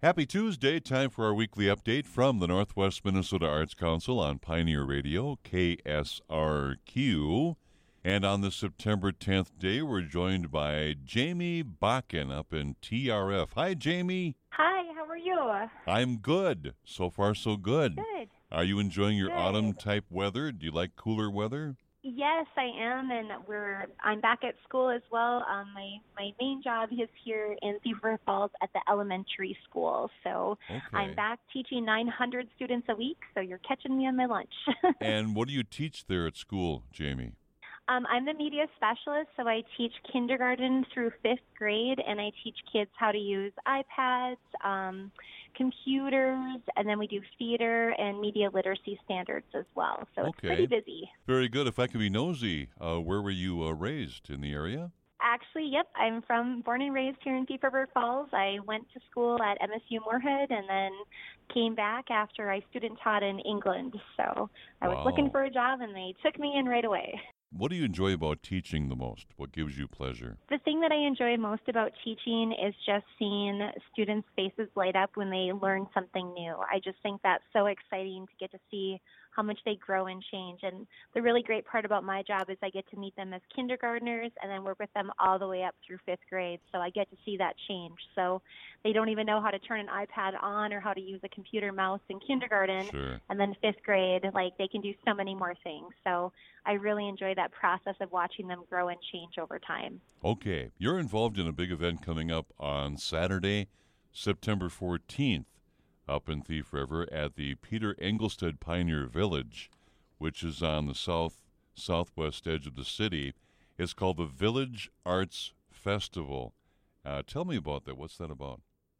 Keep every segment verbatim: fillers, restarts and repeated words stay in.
Happy Tuesday. Time for our weekly update from the Northwest Minnesota Arts Council on Pioneer Radio, K S R Q. And on this September tenth day, we're joined by Jamie Bakken up in T R F. Hi, Jamie. Hi, how are you? I'm good. So far, so good. Good. Are you enjoying your Good. autumn-type weather? Do you like cooler weather? Yes, I am, and we're I'm back at school as well. Um, my my main job is here in Thief River Falls at the elementary school, so Okay. I'm back teaching nine hundred students a week. So you're catching me on my lunch. And what do you teach there at school, Jamie? Um, I'm the media specialist, so I teach kindergarten through fifth grade, and I teach kids how to use iPads, um, computers, and then we do theater and media literacy standards as well. So it's Okay. pretty busy. Very good. If I could be nosy, uh, where were you uh, raised in the area? Actually, yep, I'm from born and raised here in Thief River Falls. I went to school at M S U Moorhead and then came back after I student taught in England. So I was Wow. looking for a job, and they took me in right away. What do you enjoy about teaching the most? What gives you pleasure? The thing that I enjoy most about teaching is just seeing students' faces light up when they learn something new. I just think that's so exciting to get to see how much they grow and change. And the really great part about my job is I get to meet them as kindergartners and then work with them all the way up through fifth grade. So I get to see that change. So they don't even know how to turn an iPad on or how to use a computer mouse in kindergarten. Sure. And then fifth grade, like they can do so many more things. So I really enjoy that process of watching them grow and change over time. Okay. You're involved in a big event coming up on Saturday, September fourteenth, up in Thief River at the Peter Engelstad Pioneer Village, which is on the south southwest edge of the city. It's called the Village Arts Festival. Uh, tell me about that. What's that about?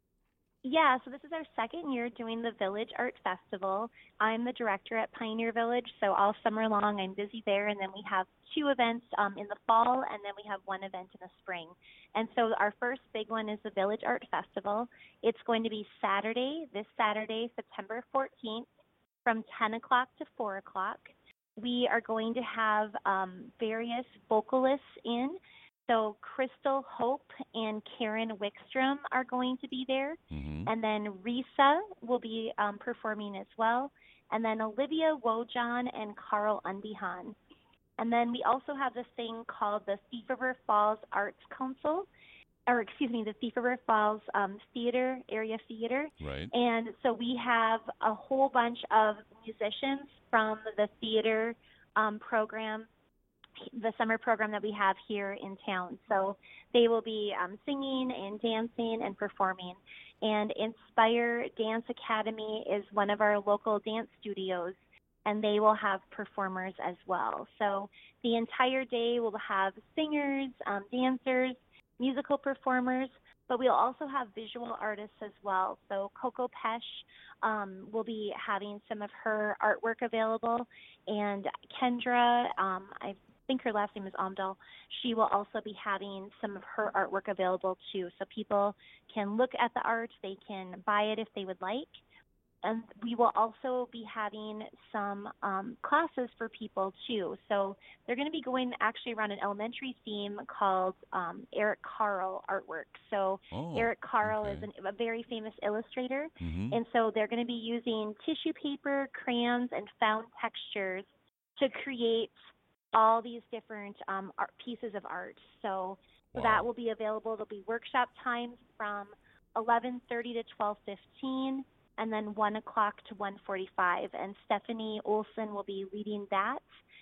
Yeah, so this is our second year doing the Village Art Festival. I'm the director at Pioneer Village, so all summer long I'm busy there, and then we have two events um, in the fall, and then we have one event in the spring. And so our first big one is the Village Art Festival. It's going to be Saturday, this Saturday, September fourteenth, from ten o'clock to four o'clock. We are going to have um, various vocalists in. So Crystal Hope and Karen Wickstrom are going to be there. Mm-hmm. And then Risa will be um, performing as well. And then Olivia Wojan and Carl Unbehan. And then we also have this thing called the Thief River Falls Arts Council, or excuse me, the Thief River Falls um, Theater, Area Theater. Right. And so we have a whole bunch of musicians from the theater um, program, the summer program that we have here in town. So they will be um, singing and dancing and performing. And Inspire Dance Academy is one of our local dance studios, and they will have performers as well. So the entire day we'll have singers, um, dancers, musical performers, but we'll also have visual artists as well. So Coco Pesh um, will be having some of her artwork available, and Kendra, um, I think her last name is Amdal, she will also be having some of her artwork available too. So people can look at the art, they can buy it if they would like. And we will also be having some um, classes for people too. So they're going to be going actually around an elementary theme called um, Eric Carle artwork. So Oh, Eric Carle okay. is an, a very famous illustrator. Mm-hmm. And so they're going to be using tissue paper, crayons, and found textures to create all these different um, art, pieces of art. So, so Wow. that will be available. There'll be workshop times from eleven thirty to twelve fifteen, and then one o'clock to one forty-five. And Stephanie Olson will be leading that.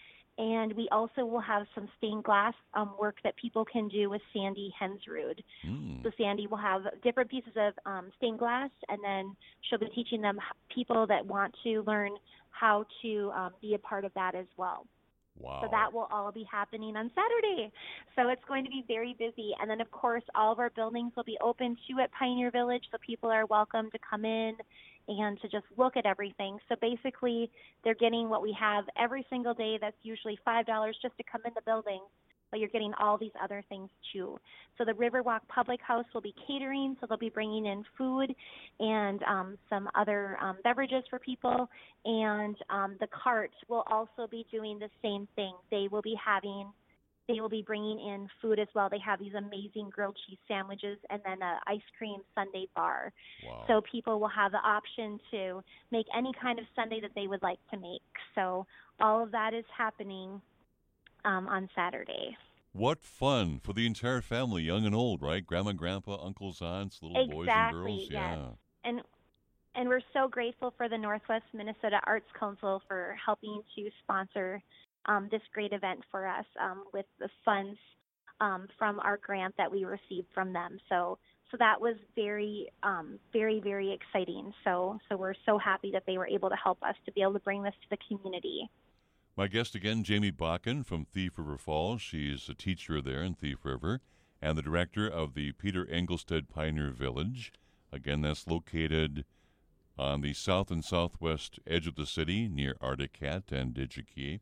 And we also will have some stained glass um, work that people can do with Sandy Hensrud. Mm. So Sandy will have different pieces of um, stained glass, and then she'll be teaching them people that want to learn how to um, be a part of that as well. Wow. So that will all be happening on Saturday. So it's going to be very busy. And then, of course, all of our buildings will be open too at Pioneer Village, so people are welcome to come in and to just look at everything. So basically, they're getting what we have every single day. That's usually five dollars just to come in the building, but you're getting all these other things too. So the Riverwalk Public House will be catering, so they'll be bringing in food and um, some other um, beverages for people. And um, the cart will also be doing the same thing. They will be having they will be bringing in food as well. They have these amazing grilled cheese sandwiches and then a ice cream sundae bar. Wow. So people will have the option to make any kind of sundae that they would like to make. So all of that is happening um, on Saturday. What fun for the entire family, young and old, right? Grandma, grandpa, uncles, aunts, little boys and Exactly, girls. yes. Yeah. And and we're so grateful for the Northwest Minnesota Arts Council for helping to sponsor um, this great event for us um, with the funds um, from our grant that we received from them. So so that was very, um, very, very exciting. So so we're so happy that they were able to help us to be able to bring this to the community. My guest again, Jamie Bakken from Thief River Falls. She's a teacher there in Thief River and the director of the Peter Engelstad Pioneer Village. Again, that's located on the south and southwest edge of the city near Arctic Cat and Digi-Key.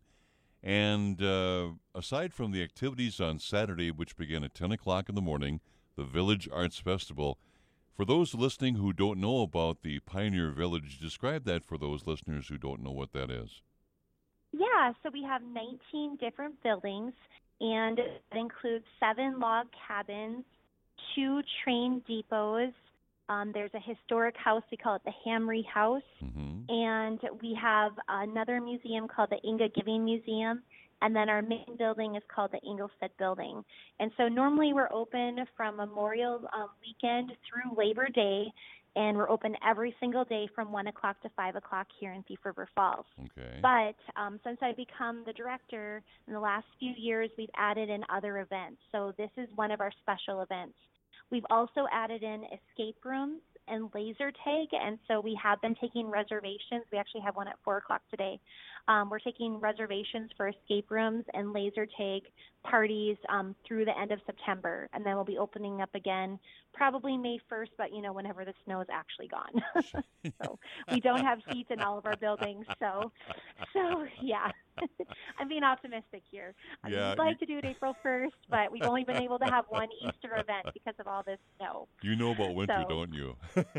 And uh, aside from the activities on Saturday, which begin at ten o'clock in the morning, the Village Arts Festival, for those listening who don't know about the Pioneer Village, describe that for those listeners who don't know what that is. Yeah, so we have nineteen different buildings, and it includes seven log cabins, two train depots. Um, there's a historic house, we call it the Hamry House, Mm-hmm. and we have another museum called the Inga Giving Museum, and then our main building is called the Engelstad Building. And so normally we're open from Memorial um, Weekend through Labor Day, and we're open every single day from one o'clock to five o'clock here in Thief River Falls. Okay. But um, since I've become the director in the last few years, we've added in other events. So this is one of our special events. We've also added in escape rooms and laser tag, and so we have been taking reservations. We actually have one at four o'clock today. Um, we're taking reservations for escape rooms and laser tag parties um, through the end of September, and then we'll be opening up again probably May first, but, you know, whenever the snow is actually gone. So we don't have seats in all of our buildings, so, so yeah. I'm being optimistic here. I mean, Yeah, we'd like you- to do it April first, but we've only been able to have one Easter event because of all this snow. You know about winter, So- don't you?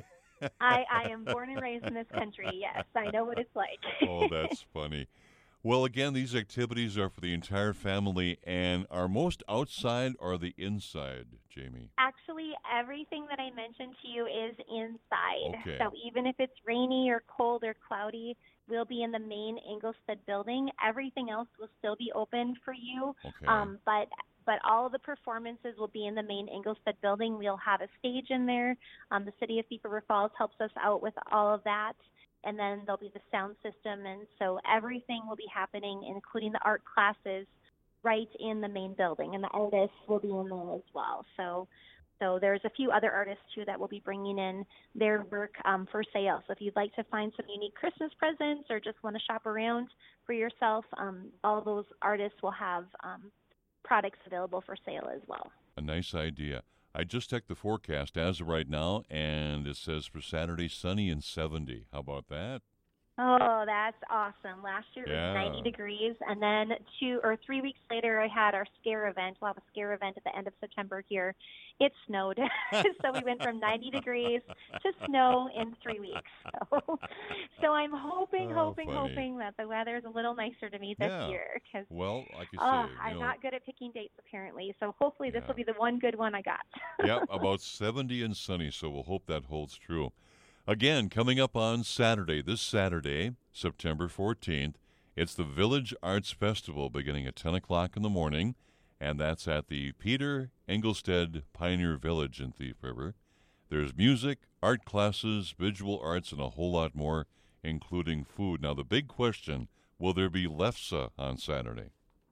I, I am born and raised in this country, yes. I know what it's like. Oh, that's funny. Well, again, these activities are for the entire family, and are most outside or the inside, Jamie? Actually, everything that I mentioned to you is inside. Okay. So even if it's rainy or cold or cloudy, we'll be in the main Engelstad building. Everything else will still be open for you. Okay. Um, but but all of the performances will be in the main Engelstad building. We'll have a stage in there. Um, the city of Thief River Falls helps us out with all of that. And then there'll be the sound system. And so everything will be happening, including the art classes, right in the main building. And the artists will be in there as well. So so there's a few other artists, too, that will be bringing in their work um, for sale. So if you'd like to find some unique Christmas presents or just want to shop around for yourself, um, all those artists will have um, products available for sale as well. A nice idea. I just checked the forecast as of right now, and it says for Saturday, sunny and seventy. How about that? Oh, that's awesome. Last year it Yeah. was ninety degrees, and then two or three weeks later I had our scare event. We'll have a scare event at the end of September here. It snowed. So we went from ninety degrees to snow in three weeks. So, so I'm hoping, Oh, hoping, funny. hoping that the weather is a little nicer to me this Yeah. year. Because Well, like you oh, say, I'm you know, not good at picking dates apparently. So hopefully this Yeah. will be the one good one I got. yeah, about seventy and sunny, so we'll hope that holds true. Again, coming up on Saturday, this Saturday, September fourteenth, it's the Village Arts Festival beginning at ten o'clock in the morning, and that's at the Peter Engelstad Pioneer Village in Thief River. There's music, art classes, visual arts, and a whole lot more, including food. Now, the big question, will there be lefse on Saturday?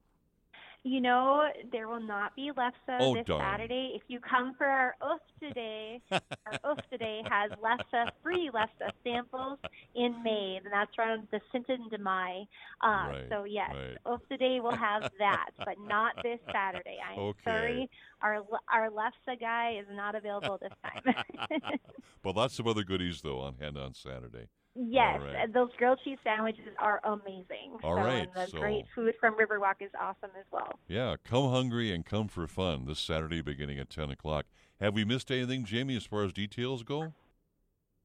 You know, there will not be lefse Oh, this darn. Saturday. If you come for our Oofta Day, our Oofta Day has lefse, free lefse samples in May, and that's around the Sinton de Mai. Uh, Right, so, yes, right. Oofta Day will have that, but not this Saturday. I'm Okay. sorry. Our, our lefse guy is not available this time. But lots of other goodies, though, on hand on Saturday. Yes, All right. and those grilled cheese sandwiches are amazing. All so, right, and the so- great food from Riverwalk is awesome as well. Yeah, come hungry and come for fun this Saturday beginning at ten o'clock. Have we missed anything, Jamie, as far as details go?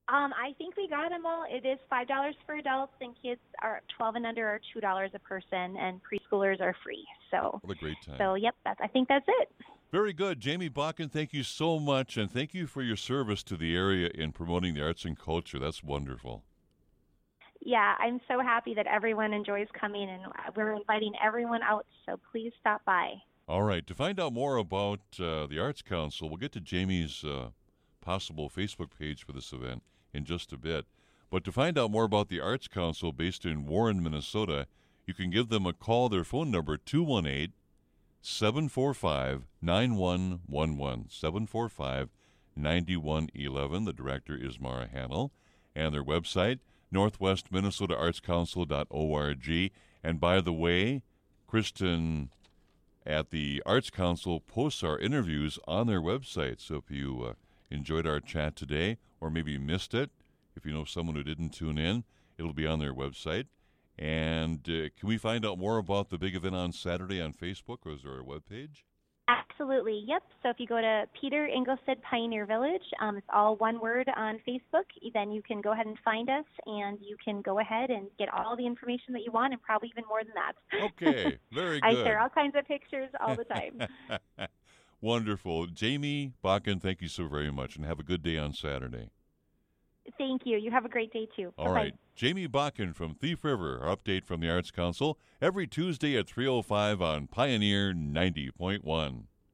Um, I think we got them all. It is five dollars for adults, and kids are twelve and under are two dollars a person, and preschoolers are free. So, What a great time. so yep, that's, I think that's it. Very good. Jamie Bakken, thank you so much, and thank you for your service to the area in promoting the arts and culture. That's wonderful. Yeah, I'm so happy that everyone enjoys coming, and we're inviting everyone out, so please stop by. All right. To find out more about uh, the Arts Council, we'll get to Jamie's uh, possible Facebook page for this event in just a bit. But to find out more about the Arts Council based in Warren, Minnesota, you can give them a call. Their phone number, two one eight, seven four five, nine one one one, seven four five, nine one one one. The director is Mara Hannell. And their website, northwest minnesota arts council dot org. And by the way, Kristen at the Arts Council posts our interviews on their website. So if you uh, enjoyed our chat today or maybe missed it, if you know someone who didn't tune in, it'll be on their website. And uh, can we find out more about the big event on Saturday on Facebook, or is there a webpage? Absolutely, yep. So if you go to Peter Engelstad Pioneer Village, um, it's all one word on Facebook, then you can go ahead and find us, and you can go ahead and get all the information that you want, and probably even more than that. Okay, very good. I share all kinds of pictures all the time. Wonderful. Jamie Bakken, thank you so very much, and have a good day on Saturday. Thank you. You have a great day, too. All Bye-bye. right. Jamie Bakken from Thief River, our update from the Arts Council, every Tuesday at three oh five on Pioneer ninety point one.